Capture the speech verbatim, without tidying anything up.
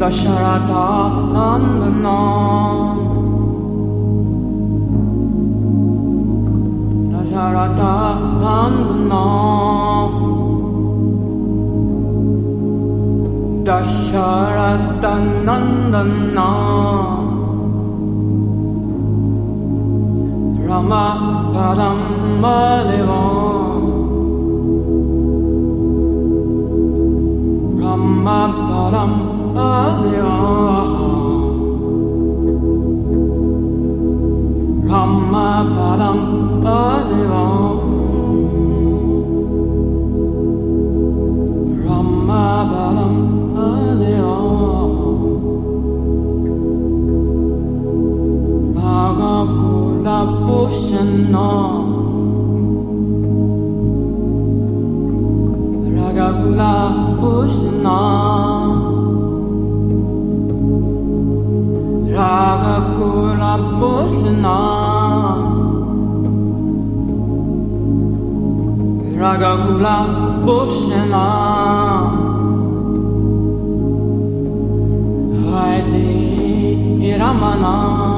Dasharata Nandana Dasharata Nandana Dasharata Nandana Rama Padammadeva Rama Padammadeva Rama Padammadeva Rama Padammadeva Bhagakula Bhushana Ragakula Bhushana Ragakula Bhushana Ragakula Bhushana Hare Ramana